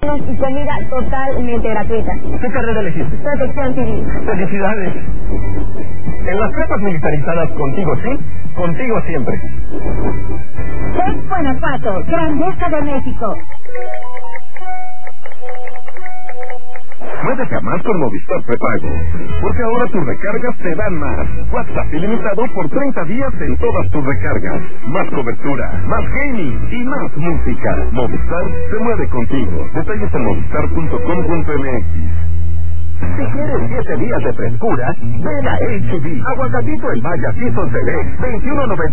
y comida totalmente gratuita. ¿Qué carrera elegiste? Protección civil. ¡Felicidades! En las prepas militarizadas, contigo sí, contigo siempre. TEC Guanajuato, Grandeza de México. Muévete a más con Movistar Prepago, porque ahora tus recargas te dan más. WhatsApp ilimitado por 30 días en todas tus recargas. Más cobertura, más gaming y más música. Movistar se mueve contigo. Detalles en movistar.com.mx. Si quieres 7 días de frescura, ven a H-D. Aguacatito el Maya Seasons Select, 21.90.